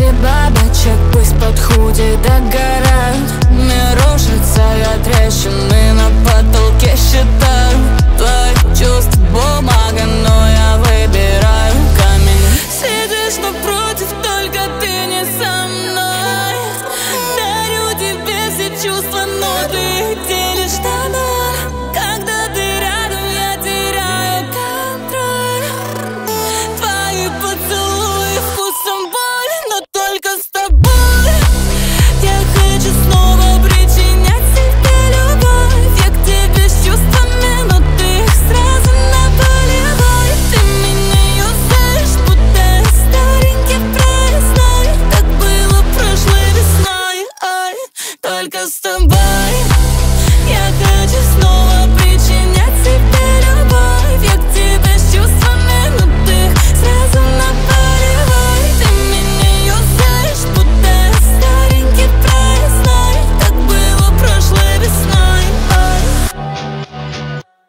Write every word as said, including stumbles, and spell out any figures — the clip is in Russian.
Тысячи бабочек пусть под худи догорают. Мир рушится, я трещины на потолке считаю. Твои чувства бумага, но я выбираю камень. Сидишь напротив, только ты не со мной. Дарю тебе все чувства.